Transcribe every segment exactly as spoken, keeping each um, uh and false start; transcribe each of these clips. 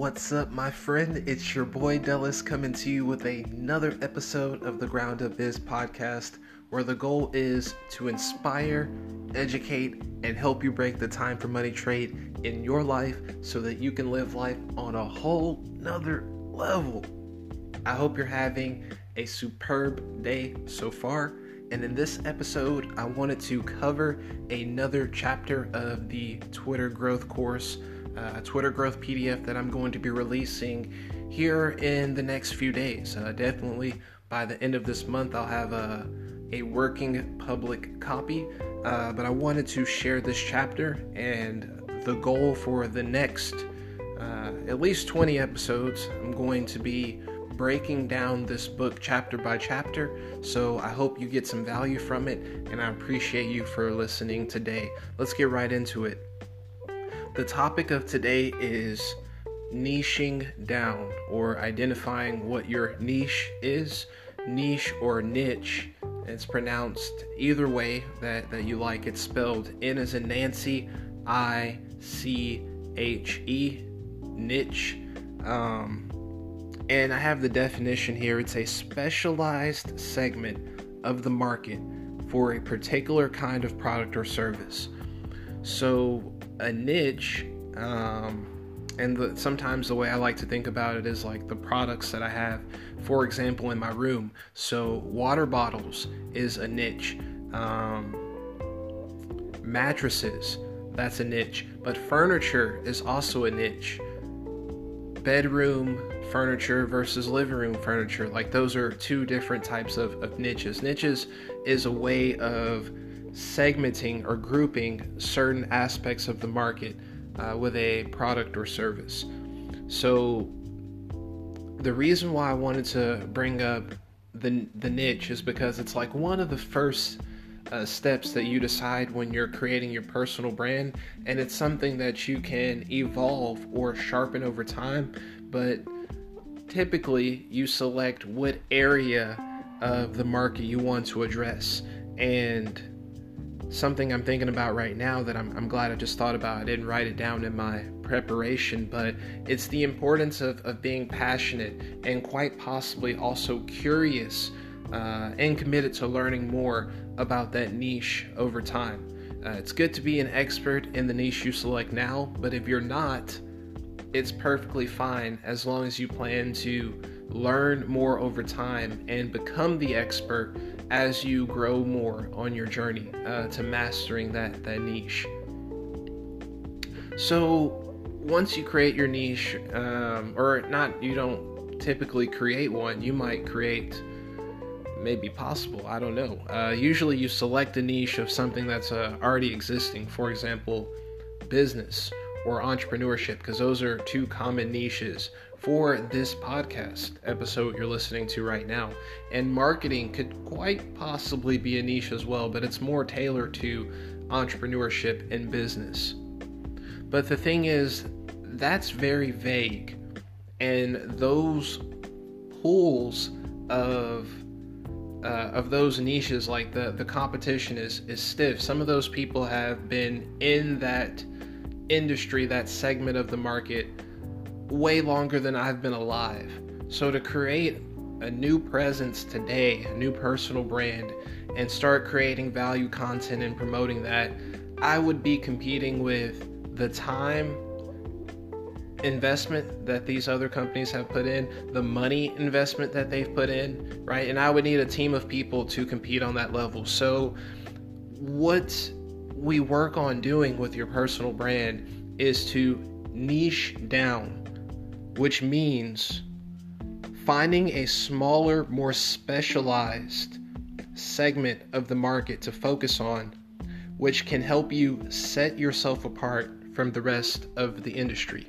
What's up, my friend? It's your boy Dellis coming to you with another episode of the Ground Up Biz podcast, where the goal is to inspire, educate, and help you break the time for money trade in your life so that you can live life on a whole nother level. I hope you're having a superb day so far. And in this episode, I wanted to cover another chapter of the Twitter growth course, uh, Twitter growth P D F that I'm going to be releasing here in the next few days. Uh, definitely by the end of this month, I'll have a, a working public copy. Uh, but I wanted to share this chapter, and the goal for the next uh, at least twenty episodes, I'm going to be breaking down this book chapter by chapter. So I hope you get some value from it, and I appreciate you for listening today. Let's get right into it. The topic of today is niching down, or identifying what your niche is. Niche or niche, it's pronounced either way that, that you like. It's spelled N as in Nancy, I C H E, niche. Um, And I have the definition here. It's a specialized segment of the market for a particular kind of product or service. So a niche, um, and the, sometimes the way I like to think about it is like the products that I have, for example, in my room. So water bottles is a niche. Um, mattresses, that's a niche. But furniture is also a niche. Bedroom furniture versus living room furniture, like those are two different types of, of niches. Niches is a way of segmenting or grouping certain aspects of the market uh, with a product or service. So the reason why I wanted to bring up the the niche is because it's like one of the first Uh, steps that you decide when you're creating your personal brand, and it's something that you can evolve or sharpen over time. But typically you select what area of the market you want to address. And something I'm thinking about right now that I'm, I'm glad I just thought about, I didn't write it down in my preparation, but it's the importance of, of being passionate and quite possibly also curious Uh, and committed to learning more about that niche over time. Uh, it's good to be an expert in the niche you select now, but if you're not, it's perfectly fine as long as you plan to learn more over time and become the expert as you grow more on your journey uh, to mastering that, that niche. So once you create your niche, um, or not, you don't typically create one, you might create maybe possible, I don't know. Uh, usually you select a niche of something that's uh, already existing, for example, business or entrepreneurship, because those are two common niches for this podcast episode you're listening to right now. And marketing could quite possibly be a niche as well, but it's more tailored to entrepreneurship and business. But the thing is, that's very vague, and those pools of Uh, of those niches, like the, the competition is, is stiff. Some of those people have been in that industry, that segment of the market, way longer than I've been alive. So to create a new presence today, a new personal brand, and start creating value content and promoting that, I would be competing with the time investment that these other companies have put in, the money investment that they've put in, right? And I would need a team of people to compete on that level. So what we work on doing with your personal brand is to niche down, which means finding a smaller, more specialized segment of the market to focus on, which can help you set yourself apart from the rest of the industry.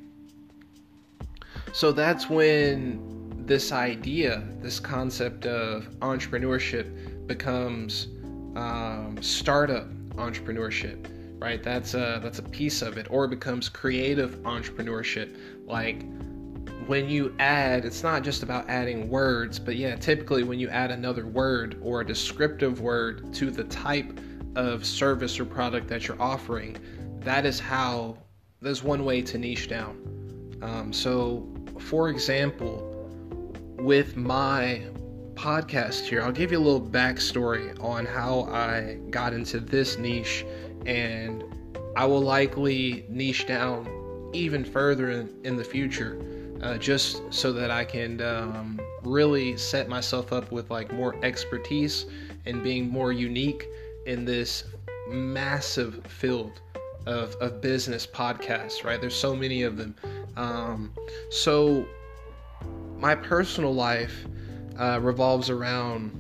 So that's when this idea, this concept of entrepreneurship becomes um, startup entrepreneurship, right? That's a, that's a piece of it. Or it becomes creative entrepreneurship. Like when you add, it's not just about adding words, but yeah, typically when you add another word or a descriptive word to the type of service or product that you're offering, that is how, there's one way to niche down. Um, so, for example, with my podcast here, I'll give you a little backstory on how I got into this niche, and I will likely niche down even further in, in the future, uh, just so that I can um, really set myself up with like more expertise and being more unique in this massive field of, of business podcasts, right? There's so many of them. Um, so my personal life uh, revolves around,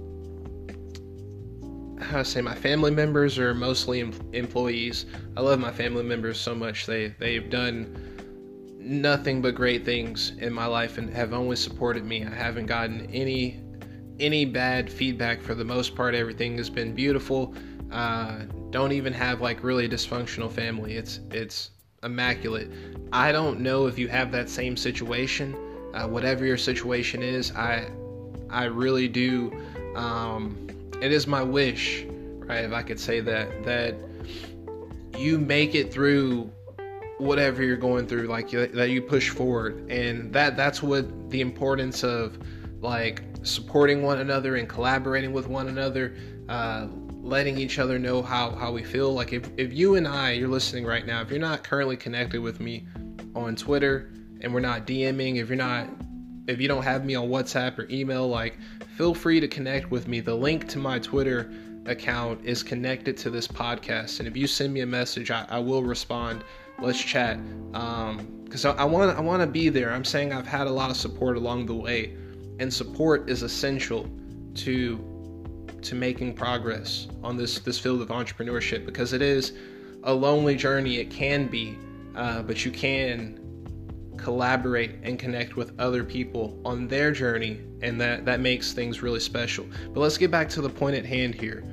how to say, my family members are mostly em- employees. I love my family members so much. They, they've done nothing but great things in my life and have always supported me. I haven't gotten any, any bad feedback for the most part. Everything has been beautiful. Uh, don't even have like really a dysfunctional family. It's, it's immaculate. I don't know if you have that same situation. Uh, whatever your situation is, I, I really do. Um, it is my wish, right? If I could say that, that you make it through whatever you're going through, like you, that you push forward. And that, that's what the importance of like supporting one another and collaborating with one another, uh, letting each other know how, how we feel. Like if, if you and I, you're listening right now, if you're not currently connected with me on Twitter and we're not DMing, if you're not, if you don't have me on WhatsApp or email, like feel free to connect with me. The link to my Twitter account is connected to this podcast. And if you send me a message, I, I will respond. Let's chat. Um, cause I want, I want to be there. I'm saying I've had a lot of support along the way, and support is essential to to making progress on this this field of entrepreneurship, because it is a lonely journey. It can be, uh, but you can collaborate and connect with other people on their journey, and that that makes things really special. But let's get back to the point at hand here.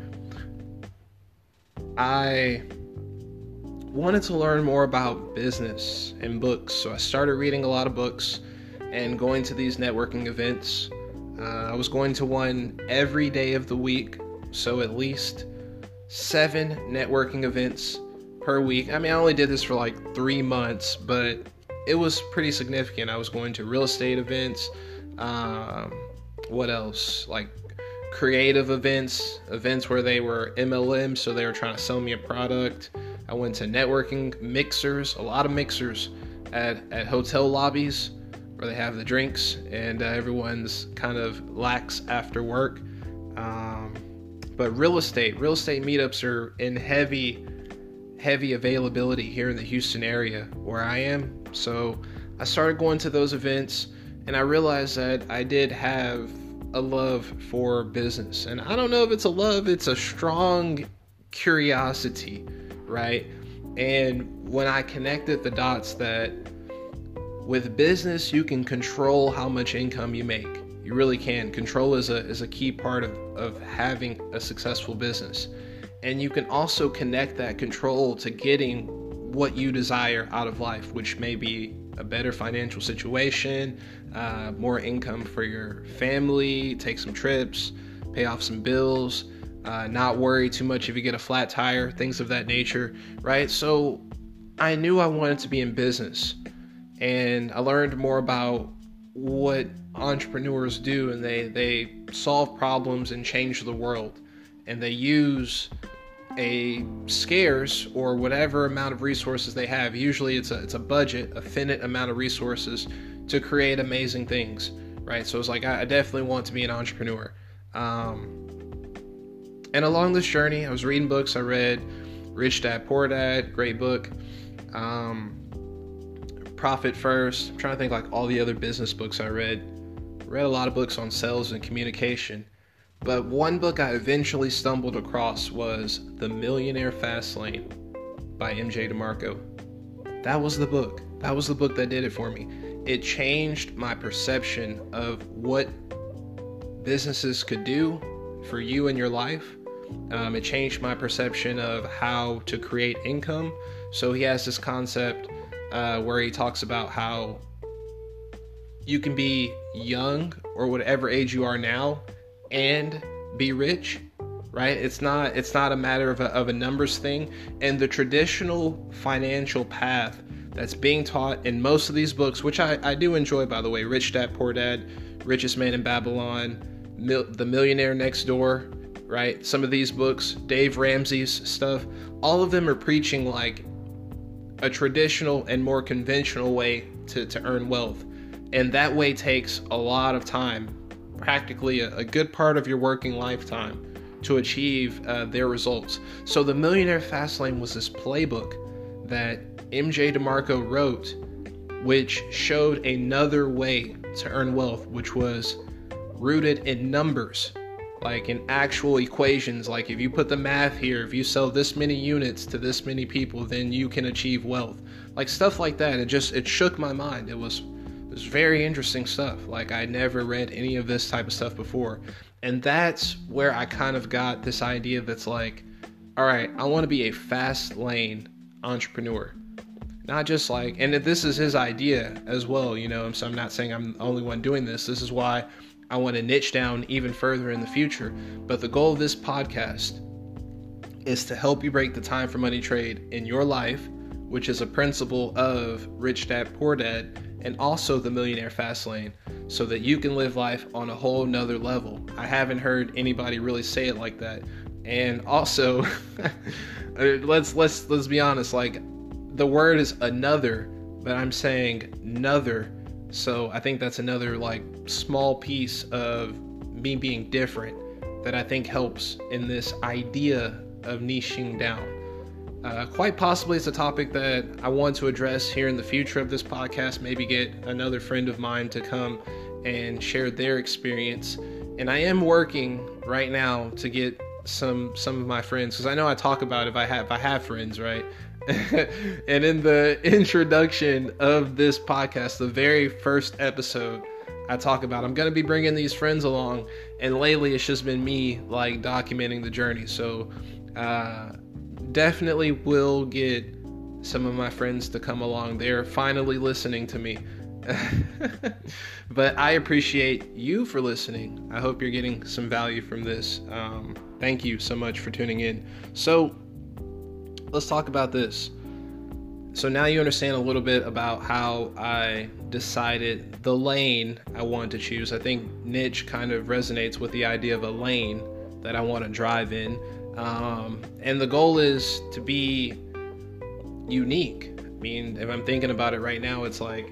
I wanted to learn more about business and books, so I started reading a lot of books and going to these networking events. Uh, I was going to one every day of the week, so at least seven networking events per week. I mean, I only did this for like three months, but it was pretty significant. I was going to real estate events, um, what else? Like creative events, events where they were M L M, so they were trying to sell me a product. I went to networking mixers, a lot of mixers at, at hotel lobbies, where they have the drinks and uh, everyone's kind of lax after work. Um, but real estate, real estate meetups are in heavy, heavy availability here in the Houston area where I am. So I started going to those events, and I realized that I did have a love for business. And I don't know if it's a love, it's a strong curiosity, right? And when I connected the dots that with business, you can control how much income you make. You really can. Control is a is a key part of, of having a successful business. And you can also connect that control to getting what you desire out of life, which may be a better financial situation, uh, more income for your family, take some trips, pay off some bills, uh, not worry too much if you get a flat tire, things of that nature, right? So I knew I wanted to be in business. And I learned more about what entrepreneurs do, and they, they solve problems and change the world. And they use a scarce or whatever amount of resources they have. Usually it's a, it's a budget, a finite amount of resources to create amazing things, right? So it's like, I, I definitely want to be an entrepreneur. Um, and along this journey, I was reading books. I read Rich Dad, Poor Dad, great book. Um, Profit First. I'm trying to think like all the other business books I read. Read a lot of books on sales and communication. But one book I eventually stumbled across was The Millionaire Fastlane by M J DeMarco. That was the book. That was the book that did it for me. It changed my perception of what businesses could do for you in your life. Um, it changed my perception of how to create income. So he has this concept Uh, where he talks about how you can be young or whatever age you are now and be rich, right? It's not it's not a matter of a, of a numbers thing. And the traditional financial path that's being taught in most of these books, which I, I do enjoy, by the way. Rich Dad, Poor Dad, Richest Man in Babylon, Mil- The Millionaire Next Door, right? Some of these books, Dave Ramsey's stuff, all of them are preaching like a traditional and more conventional way to, to earn wealth. And that way takes a lot of time, practically a, a good part of your working lifetime, to achieve uh, their results. So the Millionaire Fastlane was this playbook that M J DeMarco wrote, which showed another way to earn wealth, which was rooted in numbers, like in actual equations. Like if you put the math here, if you sell this many units to this many people, then you can achieve wealth. Like stuff like that. It just, it shook my mind. It was, it was very interesting stuff. Like I never read any of this type of stuff before. And that's where I kind of got this idea that's like, all right, I want to be a fast lane entrepreneur. Not just like, and this is his idea as well, you know, so I'm not saying I'm the only one doing this. This is why I want to niche down even further in the future. But the goal of this podcast is to help you break the time for money trade in your life, which is a principle of Rich Dad, Poor Dad, and also the Millionaire Fastlane, so that you can live life on a whole nother level. I haven't heard anybody really say it like that. And also, let's let's let's be honest, like the word is another, but I'm saying nother. So I think that's another like small piece of me being different that I think helps in this idea of niching down. Uh, quite possibly it's a topic that I want to address here in the future of this podcast, maybe get another friend of mine to come and share their experience. And I am working right now to get some some of my friends, because I know I talk about if I have if I have friends, right? And in the introduction of this podcast, the very first episode, I talk about I'm going to be bringing these friends along, and lately it's just been me like documenting the journey. So uh, definitely will get some of my friends to come along. They're finally listening to me. But I appreciate you for listening. I hope you're getting some value from this. Um, thank you so much for tuning in. So let's talk about this. So now you understand a little bit about how I decided the lane I wanted to choose. I think niche kind of resonates with the idea of a lane that I want to drive in. Um, and the goal is to be unique. I mean, if I'm thinking about it right now, it's like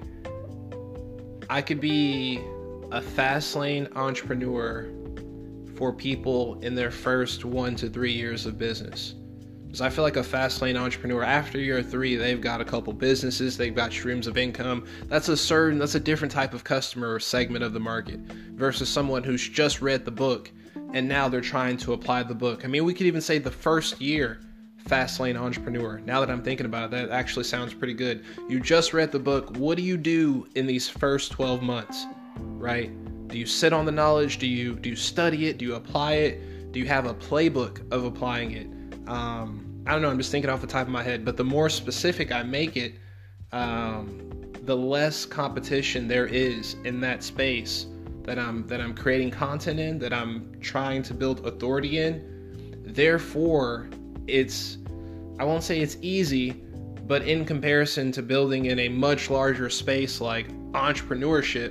I could be a fast lane entrepreneur for people in their first one to three years of business. Because I feel like a fast lane entrepreneur, after year three, they've got a couple businesses, they've got streams of income. That's a certain, that's a different type of customer or segment of the market versus someone who's just read the book and now they're trying to apply the book. I mean, we could even say the first year fast lane entrepreneur. Now that I'm thinking about it, that actually sounds pretty good. You just read the book. What do you do in these first twelve months, right? Do you sit on the knowledge? Do you do you study it? Do you apply it? Do you have a playbook of applying it? Um, I don't know. I'm just thinking off the top of my head. But the more specific I make it, um, the less competition there is in that space that I'm that I'm creating content in, that I'm trying to build authority in. Therefore, it's, I won't say it's easy, but in comparison to building in a much larger space like entrepreneurship,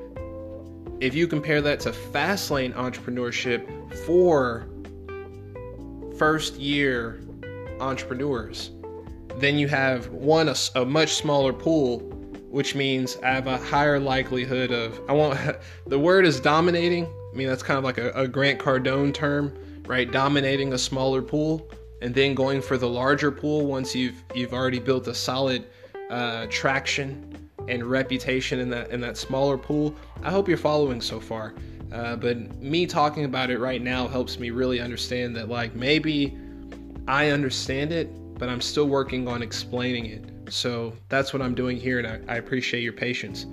if you compare that to fast lane entrepreneurship for first year entrepreneurs, then you have one, a, a much smaller pool, which means I have a higher likelihood of, I won't, the word is dominating. I mean, that's kind of like a, a Grant Cardone term, right? Dominating a smaller pool and then going for the larger pool once you've you've already built a solid uh, traction and reputation in that in that smaller pool. I hope you're following so far. Uh, but me talking about it right now helps me really understand that, like, maybe I understand it, but I'm still working on explaining it. So that's what I'm doing here, and I, I appreciate your patience.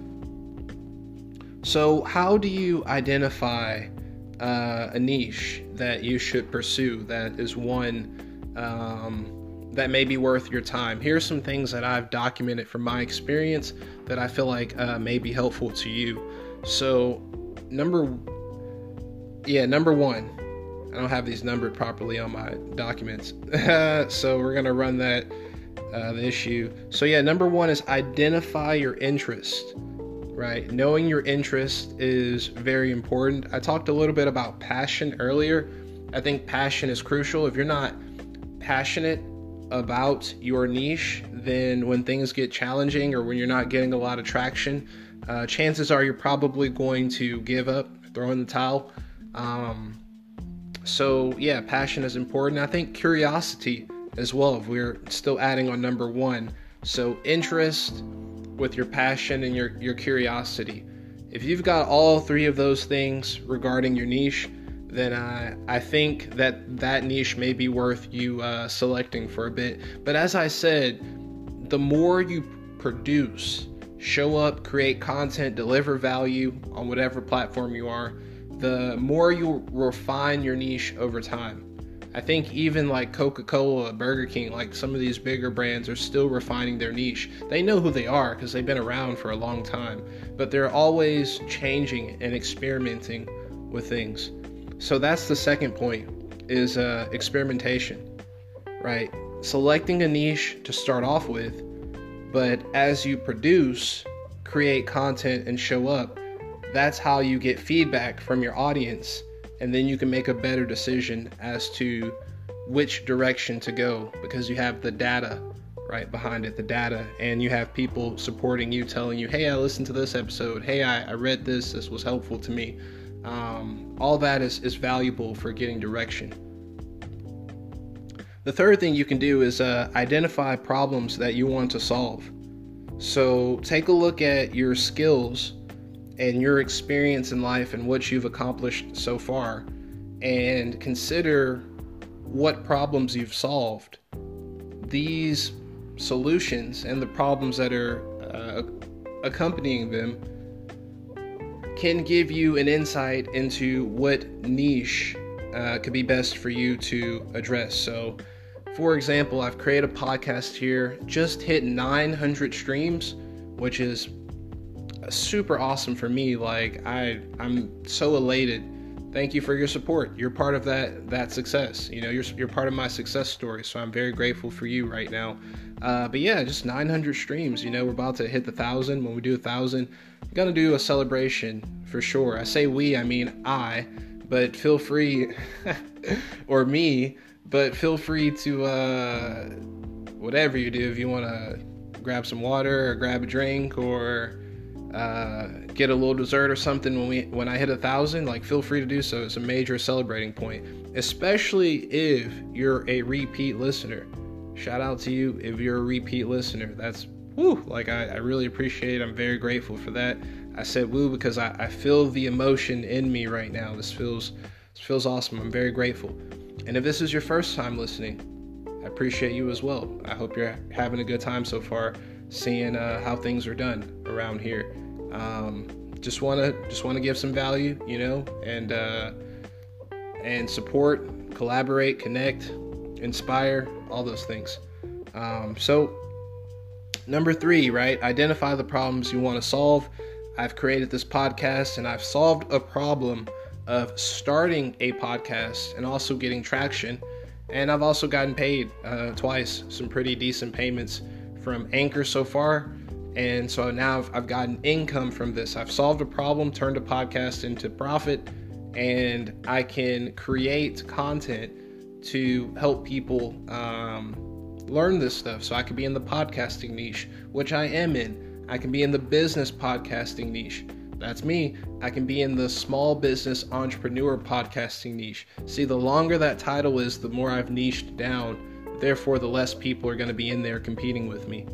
So how do you identify uh, a niche that you should pursue that is one um, that may be worth your time? Here's some things that I've documented from my experience that I feel like uh, may be helpful to you. So number, yeah, number one, I don't have these numbered properly on my documents. So we're going to run that uh, the issue. So yeah, number one is identify your interest, right? Knowing your interest is very important. I talked a little bit about passion earlier. I think passion is crucial. If you're not passionate about your niche, then when things get challenging or when you're not getting a lot of traction, uh, chances are you're probably going to give up, throw in the towel. Um, so yeah, passion is important. I think curiosity as well, if we're still adding on number one. So interest with your passion and your, your curiosity. If you've got all three of those things regarding your niche, then I, I think that that niche may be worth you uh, selecting for a bit. But as I said, the more you produce, show up, create content, deliver value on whatever platform you are, the more you refine your niche over time. I think even like Coca-Cola, Burger King, like some of these bigger brands are still refining their niche. They know who they are because they've been around for a long time, but they're always changing and experimenting with things. So that's the second point, is uh, experimentation, right? Selecting a niche to start off with, but as you produce, create content and show up, that's how you get feedback from your audience, and then you can make a better decision as to which direction to go, because you have the data right behind it, the data, and you have people supporting you, telling you, hey, I listened to this episode, hey, I, I read this, this was helpful to me. Um, all that is, is valuable for getting direction. The third thing you can do is uh, identify problems that you want to solve. So take a look at your skills and your experience in life and what you've accomplished so far, and consider what problems you've solved. These solutions and the problems that are uh, accompanying them can give you an insight into what niche uh, could be best for you to address. So, for example, I've created a podcast here, just hit nine hundred streams, which is super awesome for me. Like I, I'm so elated. Thank you for your support. You're part of that that success. You know, you're you're part of my success story. So I'm very grateful for you right now. Uh, but yeah, just nine hundred streams. You know, we're about to hit the thousand. When we do a thousand, I'm gonna do a celebration for sure. I say we, I mean I. But feel free, or me. But feel free to uh, whatever you do. If you want to grab some water or grab a drink or Uh, get a little dessert or something when we when I hit a thousand, like feel free to do so. It's a major celebrating point, especially if you're a repeat listener. Shout out to you if you're a repeat listener. That's woo, like I, I really appreciate it. I'm very grateful for that. I said woo because I, I feel the emotion in me right now. This feels this feels awesome. I'm very grateful. And if this is your first time listening, I appreciate you as well. I hope you're having a good time so far, seeing uh, how things are done around here. Um, just want to just want to give some value, you know, and uh, and support, collaborate, connect, inspire, all those things. Um, so number three, right? Identify the problems you want to solve. I've created this podcast and I've solved a problem of starting a podcast and also getting traction. And I've also gotten paid uh, twice, some pretty decent payments from Anchor so far. And so now I've, I've gotten income from this. I've solved a problem, turned a podcast into profit, and I can create content to help people um, learn this stuff. So I could be in the podcasting niche, which I am in. I can be in the business podcasting niche. That's me. I can be in the small business entrepreneur podcasting niche. See, the longer that title is, the more I've niched down. Therefore, the less people are going to be in there competing with me.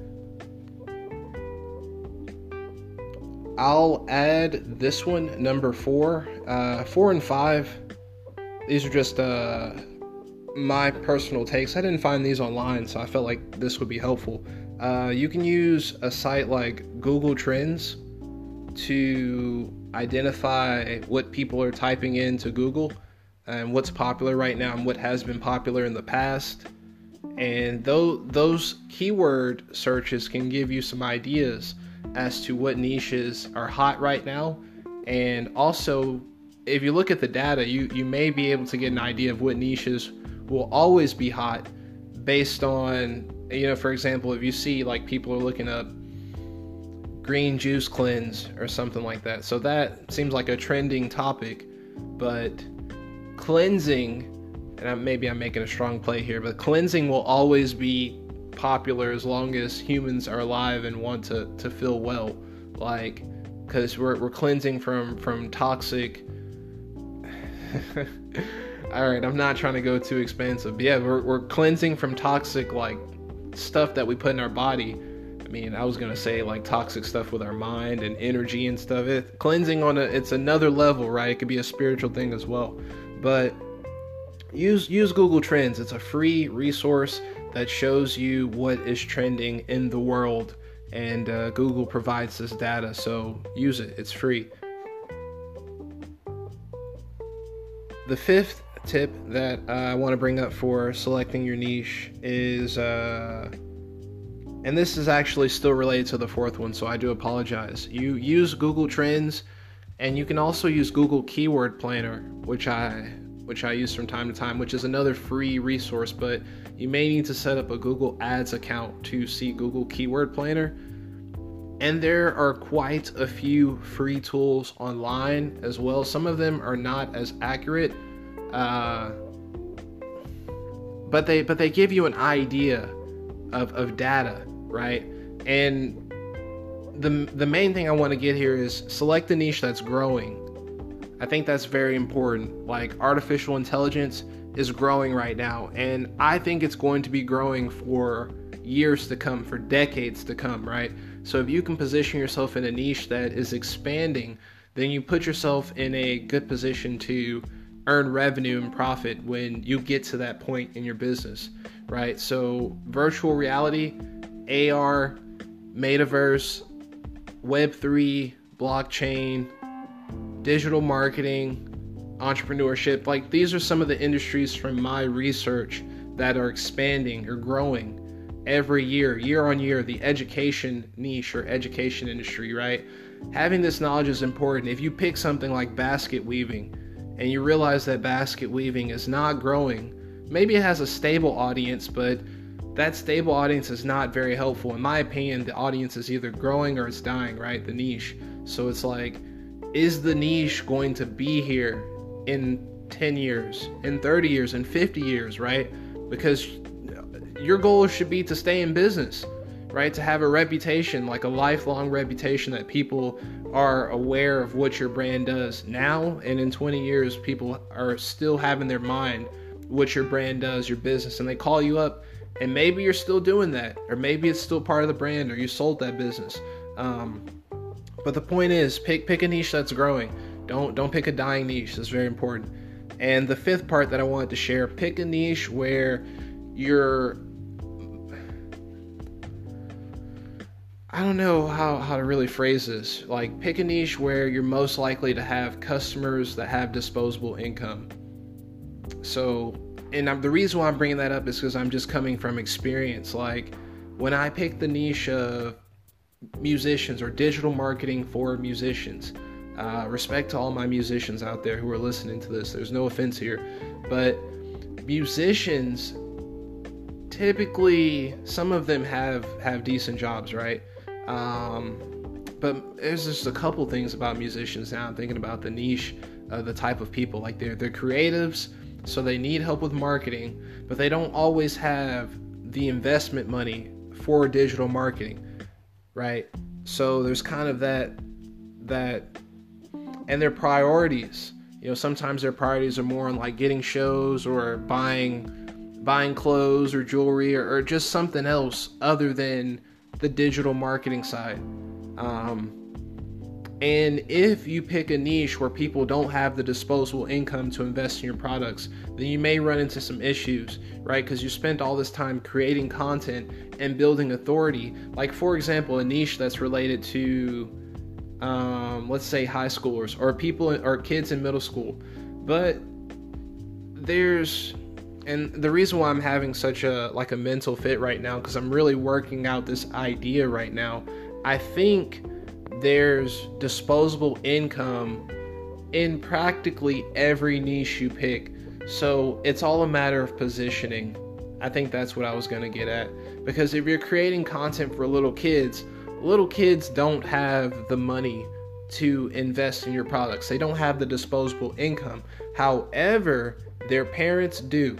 I'll add this one, number four. Uh, four and five, these are just uh, my personal takes. I didn't find these online, so I felt like this would be helpful. Uh, you can use a site like Google Trends to identify what people are typing into Google and what's popular right now and what has been popular in the past. And though those keyword searches can give you some ideas as to what niches are hot right now. And also, if you look at the data, you, you may be able to get an idea of what niches will always be hot based on You know, for example, if you see like people are looking up green juice cleanse or something like that, so that seems like a trending topic. But cleansing, and I, maybe I'm making a strong play here, but cleansing will always be popular as long as humans are alive and want to, to feel well. Like, because we're, we're cleansing from, from toxic... Alright, I'm not trying to go too expansive, but yeah, we're, we're cleansing from toxic, like, stuff that we put in our body. I mean, I was going to say, like, toxic stuff with our mind and energy and stuff. It, cleansing on a, it's another level, right? It could be a spiritual thing as well. But use use Google Trends. It's a free resource that shows you what is trending in the world. And uh, Google provides this data, so use it. It's free. The fifth tip that uh, I want to bring up for selecting your niche is, uh, and this is actually still related to the fourth one, so I do apologize. You use Google Trends, and you can also use Google Keyword Planner, which I which I use from time to time, which is another free resource, but you may need to set up a Google Ads account to see Google Keyword Planner. And there are quite a few free tools online as well. Some of them are not as accurate, uh, but they but they give you an idea of, of data, right? And the the main thing I want to get here is select a niche that's growing. I think that's very important. Like, artificial intelligence is growing right now, and I think it's going to be growing for years to come, for decades to come, right? So if you can position yourself in a niche that is expanding, then you put yourself in a good position to earn revenue and profit when you get to that point in your business, right? So virtual reality, A R, metaverse, web three, blockchain, digital marketing, entrepreneurship, like, these are some of the industries from my research that are expanding or growing every year, year on year. The education niche or education industry, right? Having this knowledge is important. If you pick something like basket weaving and you realize that basket weaving is not growing, maybe it has a stable audience, but that stable audience is not very helpful. In my opinion, the audience is either growing or it's dying, right? The niche. So it's like, is the niche going to be here in ten years, in thirty years, in fifty years, right? Because your goal should be to stay in business, right? To have a reputation, like a lifelong reputation, that people are aware of what your brand does now, and in twenty years, people are still having their mind what your brand does, your business, and they call you up, and maybe you're still doing that, or maybe it's still part of the brand, or you sold that business. Um, but the point is, pick pick a niche that's growing. Don't don't pick a dying niche. That's very important. And the fifth part that I wanted to share: pick a niche where you're, I don't know how, how to really phrase this. Like, pick a niche where you're most likely to have customers that have disposable income. So, and I'm, the reason why I'm bringing that up is because I'm just coming from experience. Like, when I picked the niche of musicians or digital marketing for musicians, uh, respect to all my musicians out there who are listening to this. There's no offense here, but musicians, typically, some of them have, have decent jobs, right? Um, but there's just a couple things about musicians now. I'm thinking about the niche, uh, the type of people. Like, they're they're creatives, so they need help with marketing, but they don't always have the investment money for digital marketing, right? So there's kind of that that, and their priorities. You know, sometimes their priorities are more on like getting shows or buying buying clothes or jewelry or, or just something else other than the digital marketing side. Um, and if you pick a niche where people don't have the disposable income to invest in your products, then you may run into some issues, right? Because you spent all this time creating content and building authority. Like, for example, a niche that's related to, um, let's say, high schoolers or people or kids in middle school. But there's, and the reason why I'm having such a like a mental fit right now, because I'm really working out this idea right now. I think there's disposable income in practically every niche you pick. So it's all a matter of positioning. I think that's what I was going to get at. Because if you're creating content for little kids, little kids don't have the money to invest in your products. They don't have the disposable income. However, their parents do.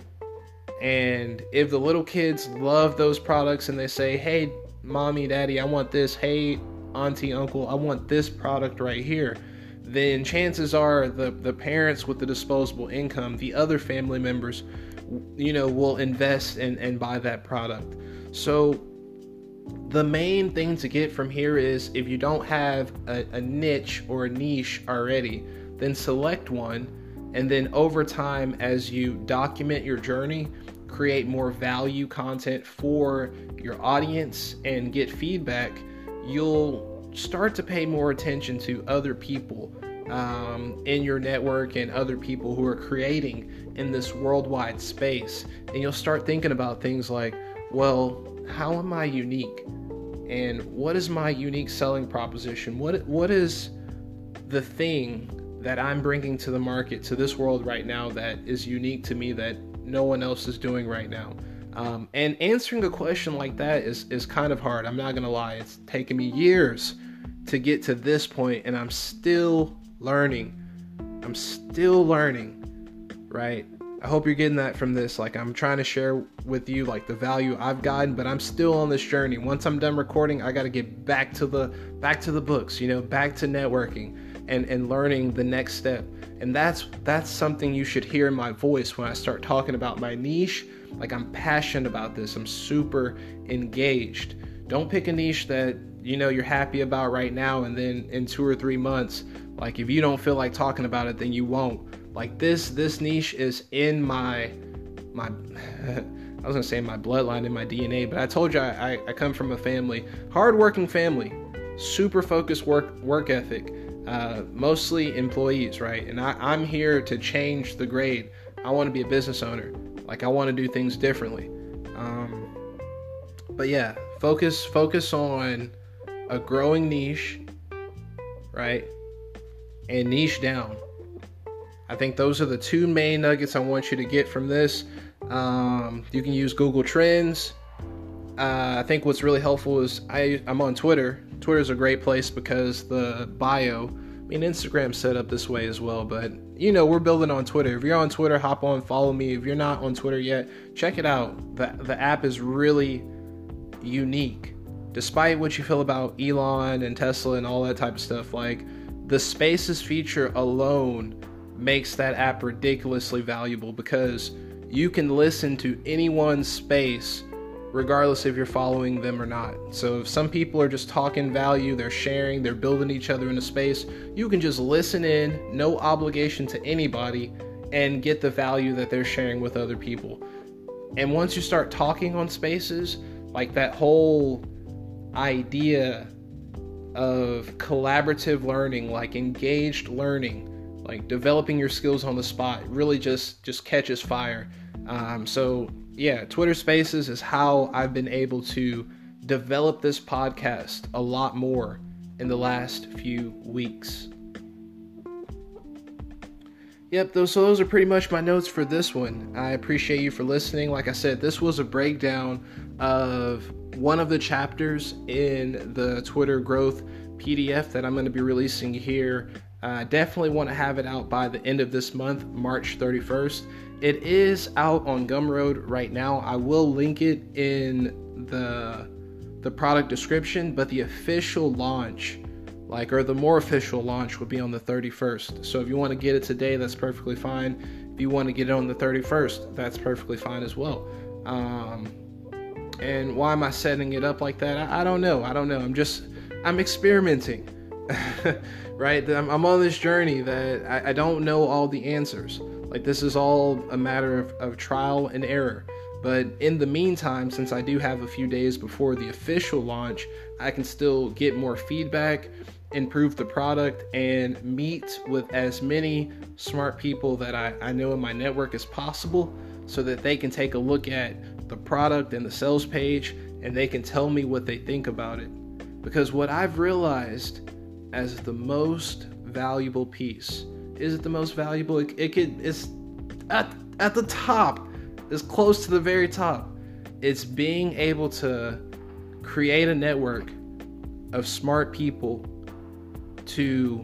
And if the little kids love those products and they say, hey, mommy, daddy, I want this. Hey, auntie, uncle, I want this product right here. Then chances are the, the parents with the disposable income, the other family members, you know, will invest and, and buy that product. So the main thing to get from here is, if you don't have a, a niche or a niche already, then select one. And then over time, as you document your journey, create more value content for your audience and get feedback, you'll start to pay more attention to other people um, in your network and other people who are creating in this worldwide space. And you'll start thinking about things like, well, how am I unique? And what is my unique selling proposition? What What is the thing that I'm bringing to the market, to this world right now, that is unique to me, that no one else is doing right now? Um, and answering a question like that is, is kind of hard. I'm not going to lie. It's taken me years to get to this point, and I'm still learning. I'm still learning, right? I hope you're getting that from this. Like, I'm trying to share with you like the value I've gotten, but I'm still on this journey. Once I'm done recording, I got to get back to the back to the books, you know, back to networking and, and learning the next step. And that's that's something you should hear in my voice when I start talking about my niche. Like, I'm passionate about this. I'm super engaged. Don't pick a niche that, you know, you're happy about right now, and then in two or three months, like, if you don't feel like talking about it, then you won't. Like, this this niche is in my my I was gonna say my bloodline, in my D N A, but I told you I, I, I come from a family, hardworking family, super focused work work ethic, uh, mostly employees, right? And I, I'm here to change the grade. I want to be a business owner. Like, I want to do things differently. Um, but yeah, focus focus on a growing niche, right? And niche down. I think those are the two main nuggets I want you to get from this. Um, you can use Google Trends. Uh, I think what's really helpful is I, I'm on Twitter. Twitter is a great place because the bio, I mean, Instagram's set up this way as well, but you know, we're building on Twitter. If you're on Twitter, hop on, follow me. If you're not on Twitter yet, check it out. The, the app is really unique. Despite what you feel about Elon and Tesla and all that type of stuff, like, the Spaces feature alone makes that app ridiculously valuable, because you can listen to anyone's space regardless if you're following them or not. So if some people are just talking value, they're sharing, they're building each other in a space, you can just listen in, no obligation to anybody, and get the value that they're sharing with other people. And once you start talking on Spaces, like, that whole idea of collaborative learning, like engaged learning, like developing your skills on the spot, really just just catches fire. Um, so yeah, Twitter Spaces is how I've been able to develop this podcast a lot more in the last few weeks. Yep, those, so those are pretty much my notes for this one. I appreciate you for listening. Like I said, this was a breakdown of one of the chapters in the Twitter growth P D F that I'm going to be releasing here. I uh, definitely want to have it out by the end of this month, March thirty-first. It is out on Gumroad right now. I will link it in the the product description, but the official launch, like, or the more official launch, would be on the thirty-first. So if you want to get it today, that's perfectly fine. If you want to get it on the thirty-first, that's perfectly fine as well. Um, and why am I setting it up like that? I, I don't know. I don't know. I'm just, I'm experimenting. Right? I'm, I'm on this journey that I, I don't know all the answers. Like, this is all a matter of, of trial and error. But in the meantime, since I do have a few days before the official launch, I can still get more feedback, improve the product, and meet with as many smart people that I, I know in my network as possible, so that they can take a look at the product and the sales page, and they can tell me what they think about it. Because what I've realized as the most valuable piece, is it the most valuable? It, it could, it's at, at the top It's close to the very top. It's being able to create a network of smart people to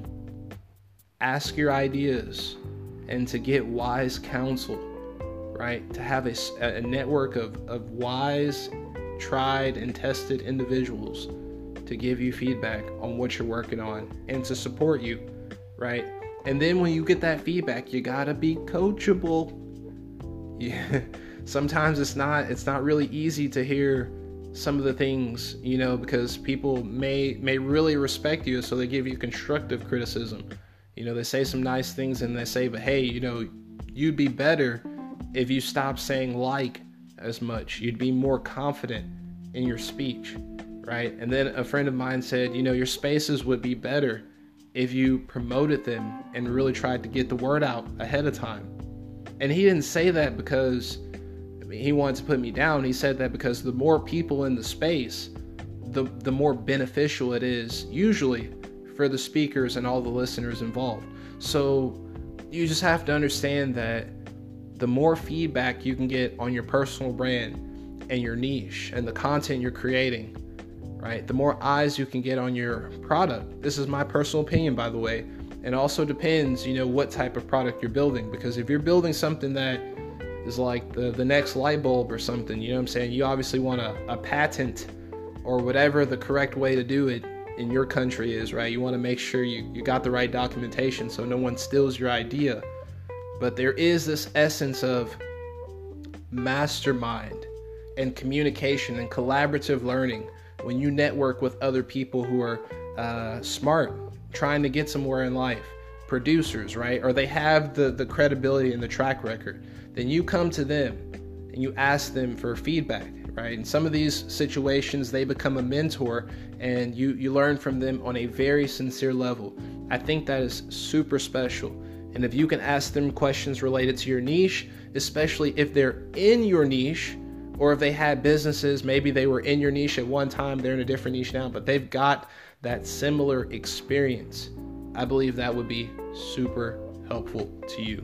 ask your ideas and to get wise counsel, right? To have a, a network of, of wise, tried and tested individuals to give you feedback on what you're working on and to support you, right? And then when you get that feedback, you gotta be coachable. Yeah, sometimes it's not it's not really easy to hear some of the things, you know, because people may may really respect you, so they give you constructive criticism. You know, they say some nice things and they say, but hey, you know, you'd be better if you stopped saying like as much. You'd be more confident in your speech, right? And then a friend of mine said, you know, your spaces would be better if you promoted them and really tried to get the word out ahead of time. And he didn't say that because I mean, he wanted to put me down. He said that because the more people in the space, the the more beneficial it is, usually, for the speakers and all the listeners involved. So you just have to understand that the more feedback you can get on your personal brand and your niche and the content you're creating, right? The more eyes you can get on your product. This is my personal opinion, by the way. It also depends, you know, what type of product you're building. Because if you're building something that is like the, the next light bulb or something, you know what I'm saying? You obviously want a, a patent or whatever the correct way to do it in your country is, right? You want to make sure you, you got the right documentation so no one steals your idea. But there is this essence of mastermind and communication and collaborative learning when you network with other people who are uh, smart, trying to get somewhere in life, producers, right? Or they have the, the credibility and the track record. Then you come to them and you ask them for feedback, right? In some of these situations, they become a mentor and you, you learn from them on a very sincere level. I think that is super special. And if you can ask them questions related to your niche, especially if they're in your niche, or if they had businesses, maybe they were in your niche at one time, they're in a different niche now, but they've got that similar experience, I believe that would be super helpful to you.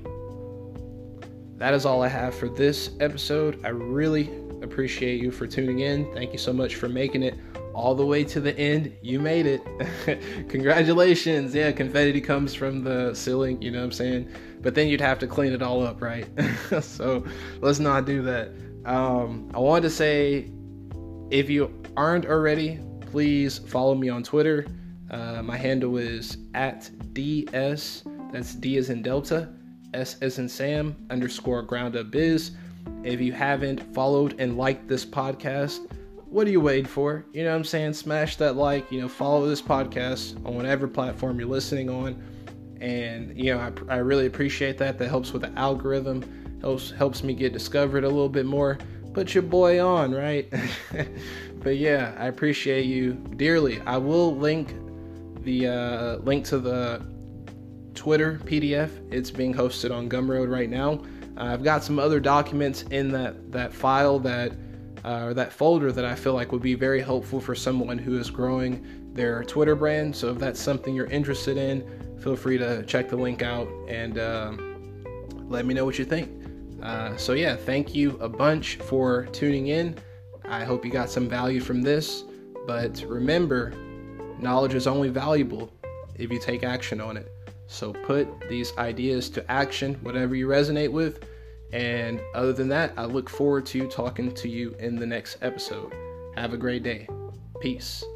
That is all I have for this episode. I really appreciate you for tuning in. Thank you so much for making it all the way to the end. You made it. Congratulations. Yeah, confetti comes from the ceiling, you know what I'm saying? But then you'd have to clean it all up, right? So let's not do that. Um, I wanted to say, if you aren't already, please follow me on Twitter. Uh, my handle is at D S, that's D as in Delta, S as in Sam, underscore ground up biz. If you haven't followed and liked this podcast, what are you waiting for? You know what I'm saying? Smash that like, you know, follow this podcast on whatever platform you're listening on. And, you know, I, I really appreciate that. That helps with the algorithm. Helps helps me get discovered a little bit more. Put your boy on, right? But yeah, I appreciate you dearly. I will link the uh, link to the Twitter P D F. It's being hosted on Gumroad right now. Uh, I've got some other documents in that that file that uh, or that folder that I feel like would be very helpful for someone who is growing their Twitter brand. So if that's something you're interested in, feel free to check the link out and uh, let me know what you think. Uh, so yeah, thank you a bunch for tuning in. I hope you got some value from this, but remember, knowledge is only valuable if you take action on it. So put these ideas to action, whatever you resonate with. And other than that, I look forward to talking to you in the next episode. Have a great day. Peace.